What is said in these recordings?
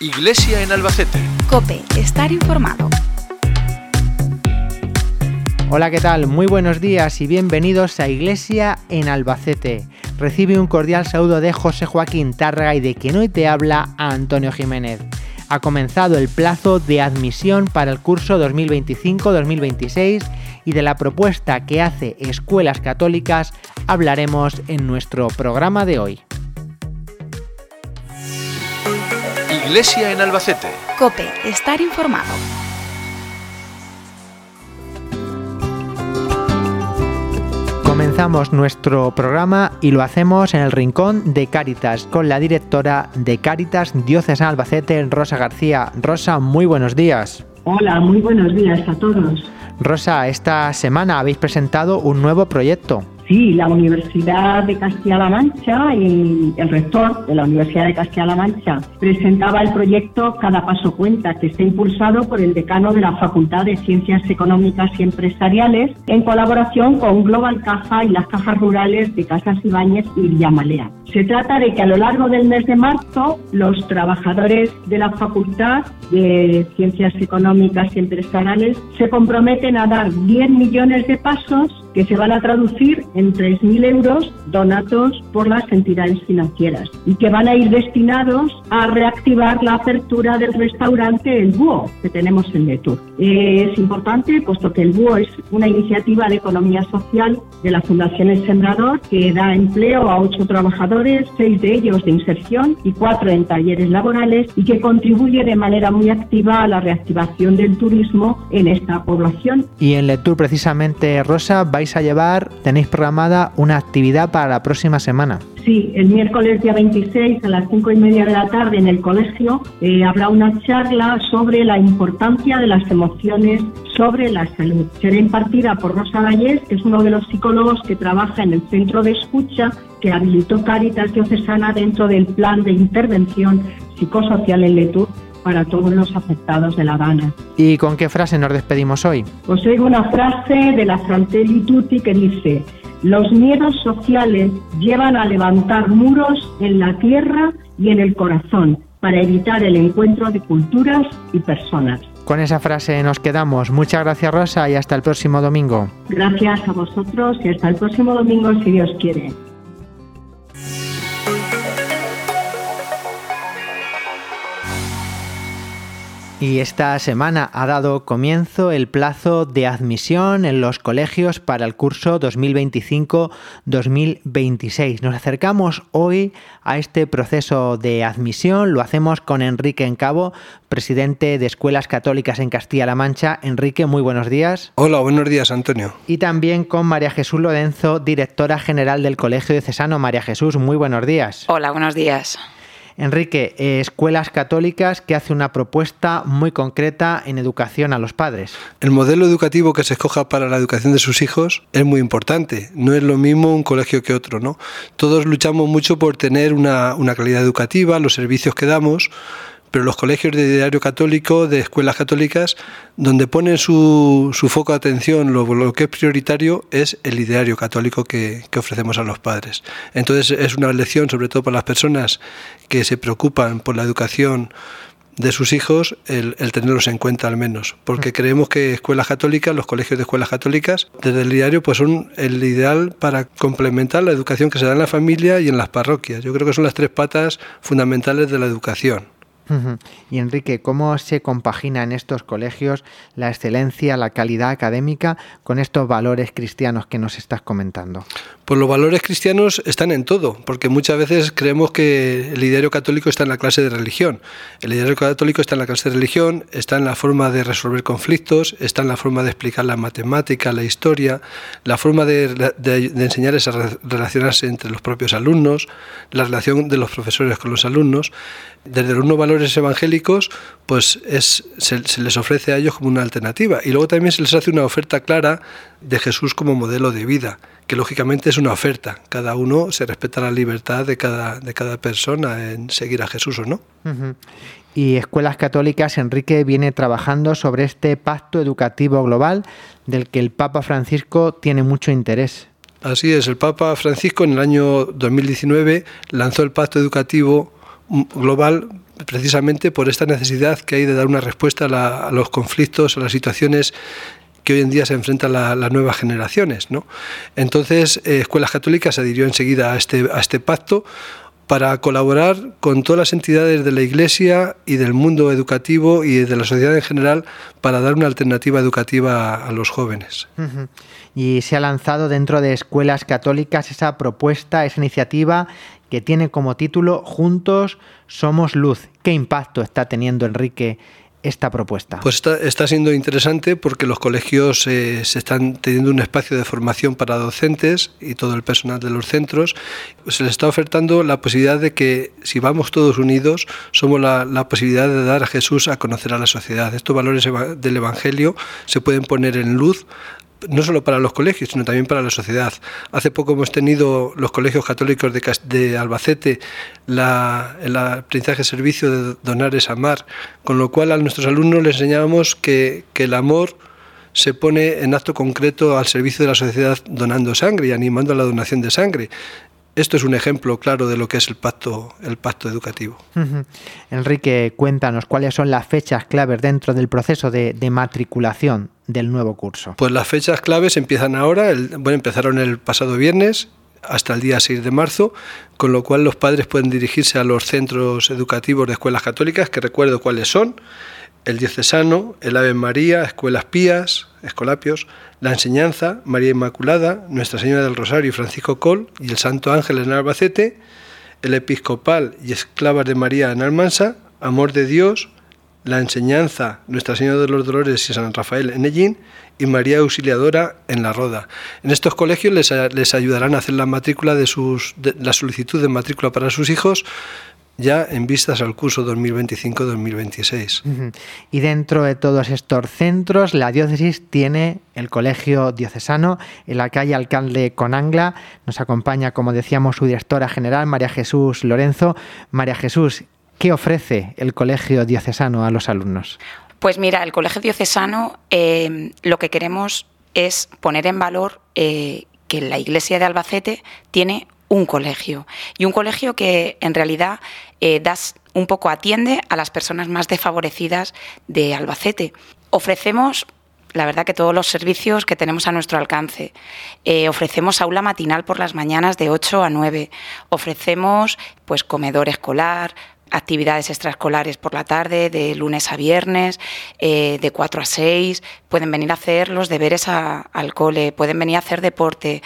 Iglesia en Albacete. COPE, estar informado. Hola, ¿qué tal? Muy buenos días y bienvenidos a Iglesia en Albacete. Recibe un cordial saludo de José Joaquín Tárraga y de quien hoy te habla, Antonio Jiménez. Ha comenzado el plazo de admisión para el curso 2025-2026 y de la propuesta que hace Escuelas Católicas hablaremos en nuestro programa de hoy. Iglesia en Albacete. COPE, estar informado. Comenzamos nuestro programa y lo hacemos en el rincón de Cáritas con la directora de Cáritas Diocesana Albacete, Rosa García. Rosa, muy buenos días. Hola, muy buenos días a todos. Rosa, esta semana habéis presentado un nuevo proyecto. Sí, la Universidad de Castilla-La Mancha y el rector de la Universidad de Castilla-La Mancha presentaba el proyecto Cada Paso Cuenta, que está impulsado por el decano de la Facultad de Ciencias Económicas y Empresariales en colaboración con Global Caja y las cajas rurales de Casas Ibáñez y Villamalea. Se trata de que a lo largo del mes de marzo los trabajadores de la Facultad de Ciencias Económicas y Empresariales se comprometen a dar 10 millones de pasos que se van a traducir en 3.000 euros donados por las entidades financieras y que van a ir destinados a reactivar la apertura del restaurante El Búho que tenemos en Letur. Es importante puesto que El Búho es una iniciativa de economía social de la Fundación El Sembrador que da empleo a 8 trabajadores, 6 de ellos de inserción y 4 en talleres laborales y que contribuye de manera muy activa a la reactivación del turismo en esta población. Y en Letur precisamente, Rosa, tenéis programada una actividad para la próxima semana. Sí, el miércoles día 26 a las 5:30 de la tarde en el colegio habrá una charla sobre la importancia de las emociones sobre la salud. Será impartida por Rosa Vallés, que es uno de los psicólogos que trabaja en el centro de escucha que habilitó Cáritas Diocesana dentro del plan de intervención psicosocial en Letur para todos los afectados de La Habana. ¿Y con qué frase nos despedimos hoy? Os oigo una frase de la Fratelli Tutti que dice: los miedos sociales llevan a levantar muros en la tierra y en el corazón para evitar el encuentro de culturas y personas. Con esa frase nos quedamos. Muchas gracias, Rosa, y hasta el próximo domingo. Gracias a vosotros y hasta el próximo domingo, si Dios quiere. Y esta semana ha dado comienzo el plazo de admisión en los colegios para el curso 2025-2026. Nos acercamos hoy a este proceso de admisión. Lo hacemos con Enrique Encabo, presidente de Escuelas Católicas en Castilla-La Mancha. Enrique, muy buenos días. Hola, buenos días, Antonio. Y también con María Jesús Lorenzo, directora general del Colegio Diocesano. María Jesús, muy buenos días. Hola, buenos días. Enrique, Escuelas Católicas que hace una propuesta muy concreta en educación a los padres. El modelo educativo que se escoja para la educación de sus hijos es muy importante. No es lo mismo un colegio que otro, ¿no? Todos luchamos mucho por tener una calidad educativa, los servicios que damos, pero los colegios de ideario católico, de escuelas católicas, donde ponen su foco de atención, lo que es prioritario es el ideario católico que ofrecemos a los padres. Entonces es una lección, sobre todo para las personas que se preocupan por la educación de sus hijos, el tenerlos en cuenta al menos, porque creemos que escuelas católicas, los colegios de escuelas católicas, desde el ideario, pues son el ideal para complementar la educación que se da en la familia y en las parroquias. Yo creo que son las 3 patas fundamentales de la educación. Y Enrique, ¿cómo se compagina en estos colegios la excelencia, la calidad académica con estos valores cristianos que nos estás comentando? Pues los valores cristianos están en todo, porque muchas veces creemos que el ideario católico está en la clase de religión. El ideario católico está en la clase de religión, está en la forma de resolver conflictos, está en la forma de explicar la matemática, la historia, la forma de enseñarles a relacionarse entre los propios alumnos, la relación de los profesores con los alumnos. Desde los valores evangélicos, pues se les ofrece a ellos como una alternativa. Y luego también se les hace una oferta clara de Jesús como modelo de vida, que lógicamente es una oferta. Cada uno se respeta la libertad de cada persona en seguir a Jesús o no. Y Escuelas Católicas, Enrique, viene trabajando sobre este pacto educativo global del que el Papa Francisco tiene mucho interés. Así es, el Papa Francisco en el año 2019 lanzó el pacto educativo global precisamente por esta necesidad que hay de dar una respuesta a los conflictos, a las situaciones que hoy en día se enfrentan las nuevas generaciones, ¿no? Entonces, Escuelas Católicas se adhirió enseguida a este pacto para colaborar con todas las entidades de la Iglesia y del mundo educativo y de la sociedad en general para dar una alternativa educativa a los jóvenes. Uh-huh. Y se ha lanzado dentro de Escuelas Católicas esa propuesta, esa iniciativa que tiene como título Juntos somos luz. ¿Qué impacto está teniendo, Enrique, esta propuesta? Pues está siendo interesante porque los colegios se están teniendo un espacio de formación para docentes y todo el personal de los centros. Se les está ofertando la posibilidad de que, si vamos todos unidos, somos la posibilidad de dar a Jesús a conocer a la sociedad. Estos valores del Evangelio se pueden poner en luz, no solo para los colegios, sino también para la sociedad. Hace poco hemos tenido los colegios católicos de Albacete el aprendizaje servicio de donar es amar, con lo cual a nuestros alumnos les enseñábamos que el amor se pone en acto concreto al servicio de la sociedad donando sangre y animando a la donación de sangre. Esto es un ejemplo claro de lo que es el pacto educativo. Uh-huh. Enrique, cuéntanos cuáles son las fechas claves dentro del proceso de matriculación del nuevo curso. Pues las fechas claves empiezan ahora, empezaron el pasado viernes hasta el día 6 de marzo, con lo cual los padres pueden dirigirse a los centros educativos de Escuelas Católicas, que recuerdo cuáles son: el Diocesano, el Ave María, Escuelas Pías, Escolapios, la Enseñanza, María Inmaculada, Nuestra Señora del Rosario y Francisco Coll y el Santo Ángel en Albacete, el Episcopal y Esclavas de María en Almansa, Amor de Dios, la Enseñanza, Nuestra Señora de los Dolores y San Rafael en Ellín y María Auxiliadora en La Roda. En estos colegios les ayudarán a hacer la matrícula la solicitud de matrícula para sus hijos, ya en vistas al curso 2025-2026. Uh-huh. Y dentro de todos estos centros, la diócesis tiene el Colegio Diocesano en la calle Alcalde Conangla. Nos acompaña, como decíamos, su directora general, María Jesús Lorenzo. María Jesús, ¿qué ofrece el Colegio Diocesano a los alumnos? Pues mira, el Colegio Diocesano lo que queremos es poner en valor que la Iglesia de Albacete tiene un colegio, y un colegio que en realidad un poco atiende a las personas más desfavorecidas de Albacete. Ofrecemos, la verdad, que todos los servicios que tenemos a nuestro alcance. Ofrecemos aula matinal por las mañanas de 8 a 9. Ofrecemos pues comedor escolar, actividades extraescolares por la tarde, de lunes a viernes, de 4 a 6. Pueden venir a hacer los deberes al cole, pueden venir a hacer deporte,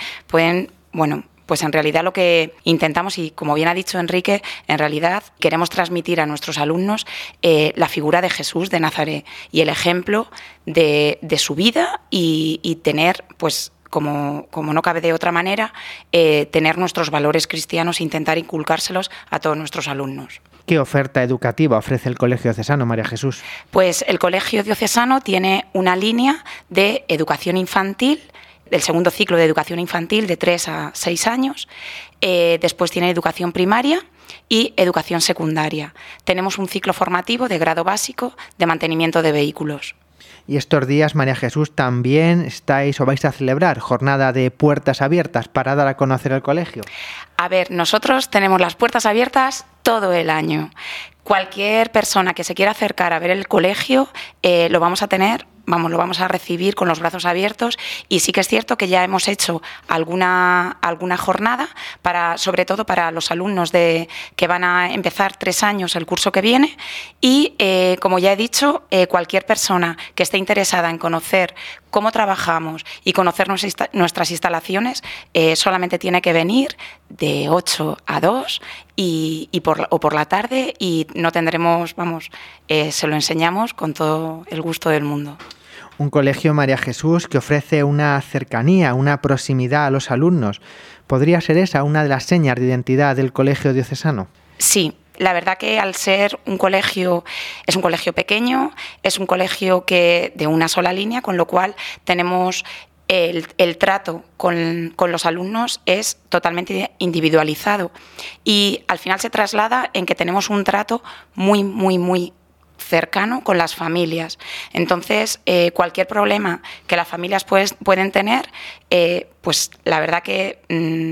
pues en realidad lo que intentamos, y como bien ha dicho Enrique, en realidad queremos transmitir a nuestros alumnos la figura de Jesús de Nazaret y el ejemplo de su vida y tener, pues como no cabe de otra manera, tener nuestros valores cristianos e intentar inculcárselos a todos nuestros alumnos. ¿Qué oferta educativa ofrece el Colegio Diocesano, María Jesús? Pues el Colegio Diocesano tiene una línea de educación infantil, del segundo ciclo de educación infantil de 3 a 6 años, después tiene educación primaria y educación secundaria. Tenemos un ciclo formativo de grado básico de mantenimiento de vehículos. Y estos días, María Jesús, también estáis o vais a celebrar jornada de puertas abiertas para dar a conocer el colegio. A ver, nosotros tenemos las puertas abiertas todo el año. Cualquier persona que se quiera acercar a ver el colegio lo vamos a recibir con los brazos abiertos, y sí que es cierto que ya hemos hecho alguna jornada sobre todo para los alumnos que van a empezar 3 años el curso que viene, y como ya he dicho, cualquier persona que esté interesada en conocer cómo trabajamos y conocer nuestras instalaciones solamente tiene que venir de 8 a 2 o por la tarde, y no tendremos, se lo enseñamos con todo el gusto del mundo. Un colegio, María Jesús, que ofrece una cercanía, una proximidad a los alumnos. ¿Podría ser esa una de las señas de identidad del Colegio Diocesano? Sí, la verdad que al ser un colegio, es un colegio pequeño, es un colegio que de una sola línea, con lo cual tenemos el trato con los alumnos es totalmente individualizado, y al final se traslada en que tenemos un trato muy, muy, muy cercano con las familias. Entonces, cualquier problema que las familias pueden tener, pues la verdad que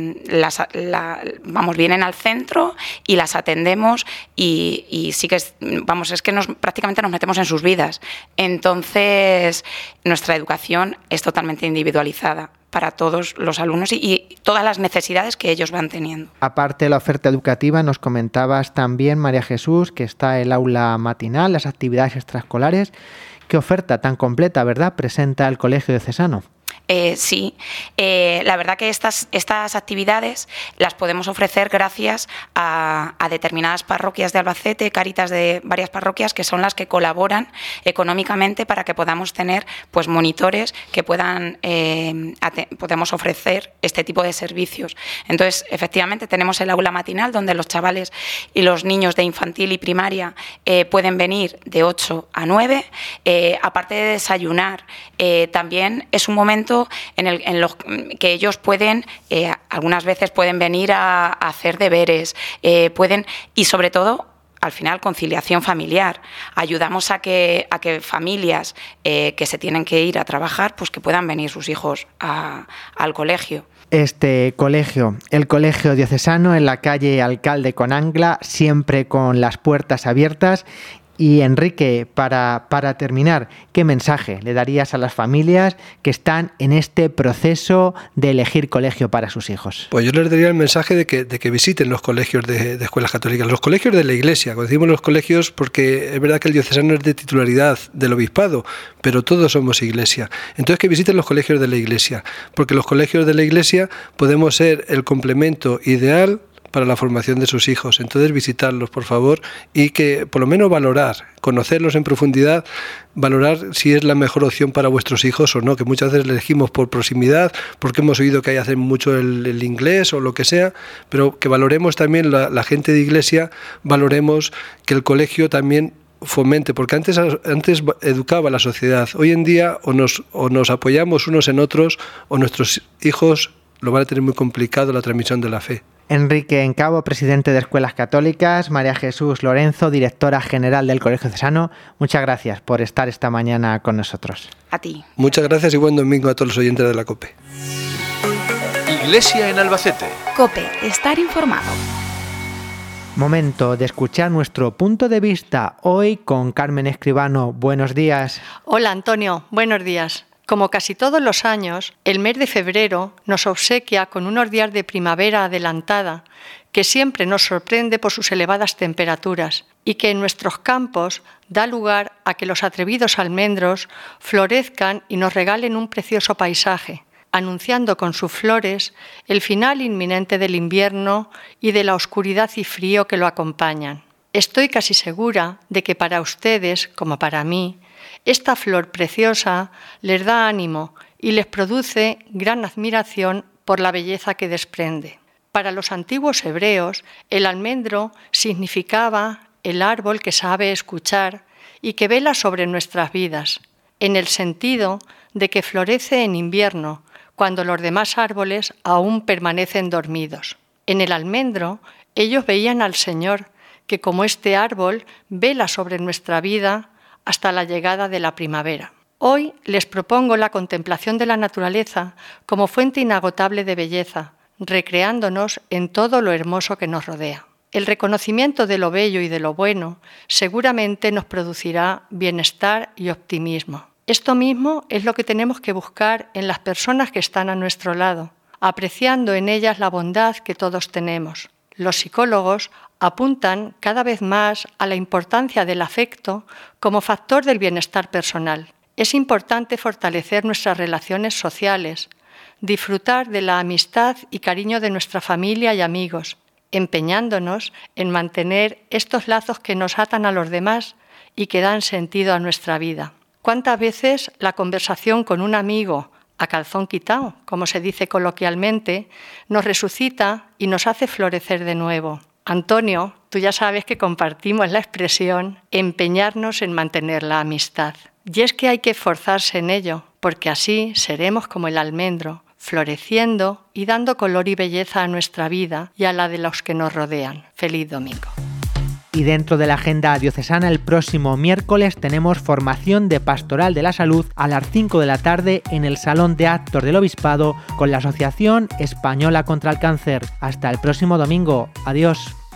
vienen al centro y las atendemos y sí que es que prácticamente nos metemos en sus vidas. Entonces, nuestra educación es totalmente individualizada para todos los alumnos y todas las necesidades que ellos van teniendo. Aparte de la oferta educativa, nos comentabas también, María Jesús, que está el aula matinal, las actividades extraescolares. ¿Qué oferta tan completa, verdad, presenta el Colegio Diocesano? Sí, la verdad que estas actividades las podemos ofrecer gracias a determinadas parroquias de Albacete, Cáritas de varias parroquias, que son las que colaboran económicamente para que podamos tener pues monitores que podemos ofrecer este tipo de servicios. Entonces, efectivamente, tenemos el aula matinal donde los chavales y los niños de infantil y primaria pueden venir de 8 a 9. Aparte de desayunar, también es un momento en los que ellos pueden, algunas veces pueden venir a hacer deberes, y sobre todo, al final, conciliación familiar. Ayudamos a que familias que se tienen que ir a trabajar, pues que puedan venir sus hijos al colegio. Este colegio, el Colegio Diocesano, en la calle Alcalde con Angla, siempre con las puertas abiertas. Y Enrique, para terminar, ¿qué mensaje le darías a las familias que están en este proceso de elegir colegio para sus hijos? Pues yo les daría el mensaje de que visiten los colegios de escuelas católicas, los colegios de la Iglesia. Cuando decimos los colegios, porque es verdad que el diocesano es de titularidad del obispado, pero todos somos Iglesia. Entonces que visiten los colegios de la Iglesia, porque los colegios de la Iglesia podemos ser el complemento ideal para la formación de sus hijos. Entonces visitarlos, por favor, y que por lo menos valorar, conocerlos en profundidad, valorar si es la mejor opción para vuestros hijos o no, que muchas veces elegimos por proximidad, porque hemos oído que ahí hacen mucho el inglés o lo que sea, pero que valoremos también la gente de Iglesia, valoremos que el colegio también fomente, porque antes educaba a la sociedad. Hoy en día o nos apoyamos unos en otros o nuestros hijos lo van a tener muy complicado la transmisión de la fe. Enrique Encabo, presidente de Escuelas Católicas, María Jesús Lorenzo, directora general del Colegio Diocesano, muchas gracias por estar esta mañana con nosotros. A ti. Muchas gracias y buen domingo a todos los oyentes de la COPE. Iglesia en Albacete. COPE, estar informado. Momento de escuchar nuestro punto de vista hoy con Carmen Escribano. Buenos días. Hola Antonio, buenos días. Como casi todos los años, el mes de febrero nos obsequia con unos días de primavera adelantada que siempre nos sorprende por sus elevadas temperaturas y que en nuestros campos da lugar a que los atrevidos almendros florezcan y nos regalen un precioso paisaje, anunciando con sus flores el final inminente del invierno y de la oscuridad y frío que lo acompañan. Estoy casi segura de que para ustedes, como para mí, esta flor preciosa les da ánimo y les produce gran admiración por la belleza que desprende. Para los antiguos hebreos, el almendro significaba el árbol que sabe escuchar y que vela sobre nuestras vidas, en el sentido de que florece en invierno, cuando los demás árboles aún permanecen dormidos. En el almendro, ellos veían al Señor, que como este árbol vela sobre nuestra vida hasta la llegada de la primavera. Hoy les propongo la contemplación de la naturaleza como fuente inagotable de belleza, recreándonos en todo lo hermoso que nos rodea. El reconocimiento de lo bello y de lo bueno seguramente nos producirá bienestar y optimismo. Esto mismo es lo que tenemos que buscar en las personas que están a nuestro lado, apreciando en ellas la bondad que todos tenemos. Los psicólogos apuntan cada vez más a la importancia del afecto como factor del bienestar personal. Es importante fortalecer nuestras relaciones sociales, disfrutar de la amistad y cariño de nuestra familia y amigos, empeñándonos en mantener estos lazos que nos atan a los demás y que dan sentido a nuestra vida. ¿Cuántas veces la conversación con un amigo, a calzón quitado, como se dice coloquialmente, nos resucita y nos hace florecer de nuevo? Antonio, tú ya sabes que compartimos la expresión empeñarnos en mantener la amistad. Y es que hay que esforzarse en ello, porque así seremos como el almendro, floreciendo y dando color y belleza a nuestra vida y a la de los que nos rodean. Feliz domingo. Y dentro de la agenda diocesana, el próximo miércoles tenemos formación de Pastoral de la Salud a las 5 de la tarde en el Salón de Actos del Obispado con la Asociación Española contra el Cáncer. Hasta el próximo domingo. Adiós.